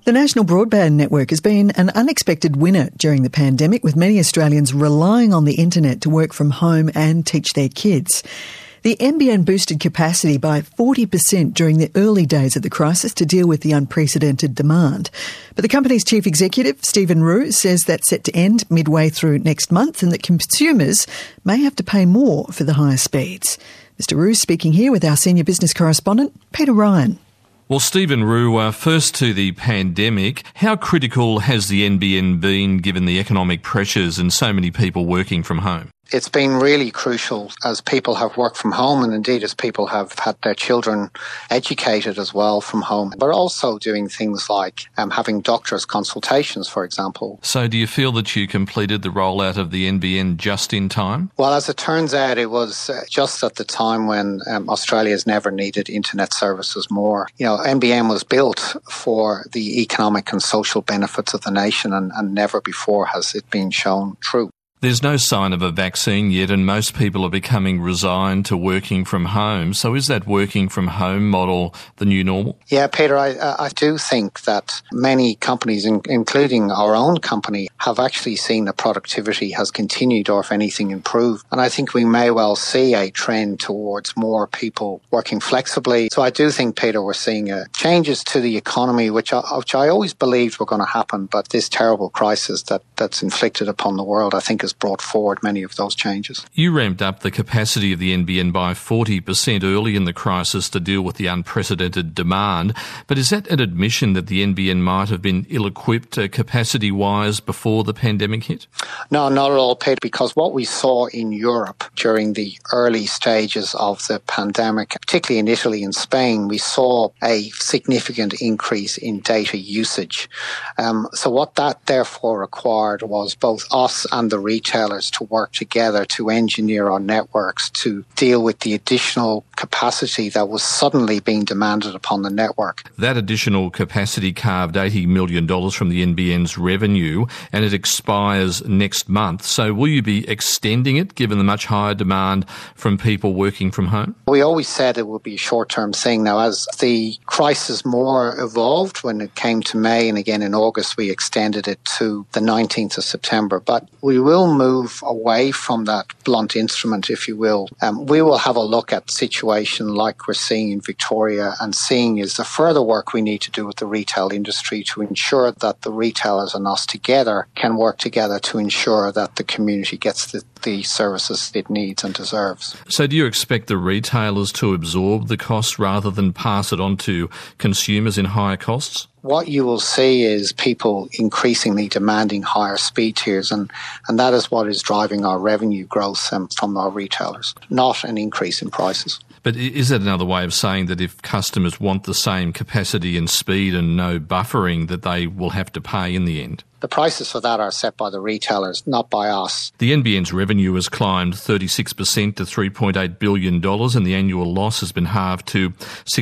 The National Broadband Network has been an unexpected winner during the pandemic, with many Australians relying on the internet to work from home and teach their kids. The NBN boosted capacity by 40% during the early days of the crisis to deal with the unprecedented demand. But the company's chief executive, Stephen Roux, says that's set to end midway through next month and that consumers may have to pay more for the higher speeds. Mr. Roux speaking here with our senior business correspondent, Peter Ryan. Well, Stephen Roux, first to the pandemic, how critical has the NBN been given the economic pressures and so many people working from home? It's been really crucial as people have worked from home and indeed as people have had their children educated as well from home, but also doing things like having doctors' consultations, for example. So do you feel that you completed the rollout of the NBN just in time? Well, as it turns out, it was just at the time when Australia's never needed internet services more. You know, NBN was built for the economic and social benefits of the nation and never before has it been shown true. There's no sign of a vaccine yet and most people are becoming resigned to working from home. So is that working from home model the new normal? Yeah, Peter, I do think that many companies, including our own company, have actually seen that productivity has continued or if anything improved. And I think we may well see a trend towards more people working flexibly. So I do think, Peter, we're seeing changes to the economy, which I always believed were going to happen. But this terrible crisis that's inflicted upon the world, I think, has brought forward many of those changes. You ramped up the capacity of the NBN by 40% early in the crisis to deal with the unprecedented demand. But is that an admission that the NBN might have been ill-equipped capacity-wise before the pandemic hit? No, not at all, Peter, because what we saw in Europe during the early stages of the pandemic, particularly in Italy and Spain, we saw a significant increase in data usage. So what that therefore required was both us and the retailers to work together to engineer our networks to deal with the additional capacity that was suddenly being demanded upon the network. That additional capacity carved $80 million from the NBN's revenue and it expires next month. So will you be extending it given the much higher demand from people working from home? We always said it would be a short-term thing. Now, as the crisis more evolved, when it came to May and again in August, we extended it to the 19th of September. But we will move away from that blunt instrument, if you will. We will have a look at the situation like we're seeing in Victoria and seeing is the further work we need to do with the retail industry to ensure that the retailers and us together can work together to ensure that the community gets the services it needs and deserves. So do you expect the retailers to absorb the cost rather than pass it on to consumers in higher costs? What you will see is people increasingly demanding higher speed tiers, and that is what is driving our revenue growth from our retailers, not an increase in prices. But is that another way of saying that if customers want the same capacity and speed and no buffering, that they will have to pay in the end? The prices for that are set by the retailers, not by us. The NBN's revenue has climbed 36% to $3.8 billion and the annual loss has been halved to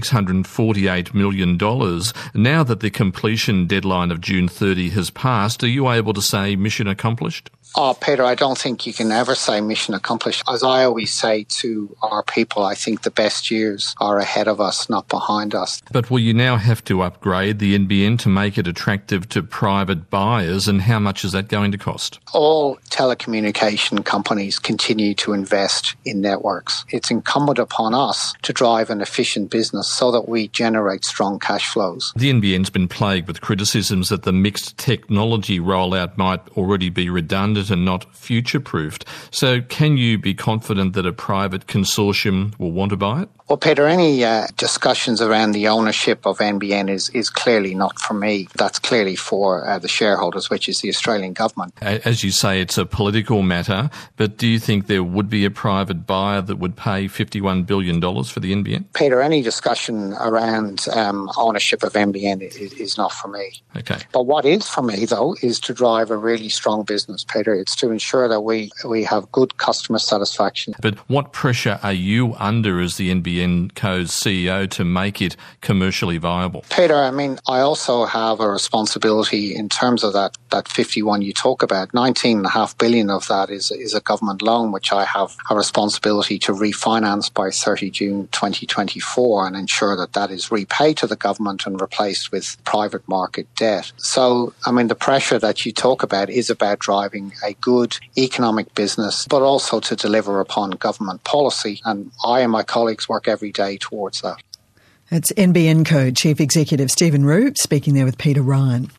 $648 million. Now that the completion deadline of June 30 has passed, are you able to say mission accomplished? Oh, Peter, I don't think you can ever say mission accomplished. As I always say to our people, I think the best years are ahead of us, not behind us. But will you now have to upgrade the NBN to make it attractive to private buyers, and how much is that going to cost? All telecommunication companies continue to invest in networks. It's incumbent upon us to drive an efficient business so that we generate strong cash flows. The NBN's been plagued with criticisms that the mixed technology rollout might already be redundant and not future-proofed. So can you be confident that a private consortium will want to buy it? Well, Peter, any discussions around the ownership of NBN is clearly not for me. That's clearly for the shareholders, which is the Australian government. As you say, it's a political matter, but do you think there would be a private buyer that would pay $51 billion for the NBN? Peter, any discussion around ownership of NBN is not for me. Okay. But what is for me, though, is to drive a really strong business, Peter. It's to ensure that we have good customer satisfaction. But what pressure are you under as the NBN Co.'s CEO to make it commercially viable? Peter, I also have a responsibility in terms of that that 51 you talk about, 19.5 billion of that is a government loan, which I have a responsibility to refinance by 30 June 2024 and ensure that that is repaid to the government and replaced with private market debt. So, I mean, the pressure that you talk about is about driving a good economic business, but also to deliver upon government policy. And I and my colleagues work every day towards that. That's NBN Co Chief Executive Stephen Roop speaking there with Peter Ryan.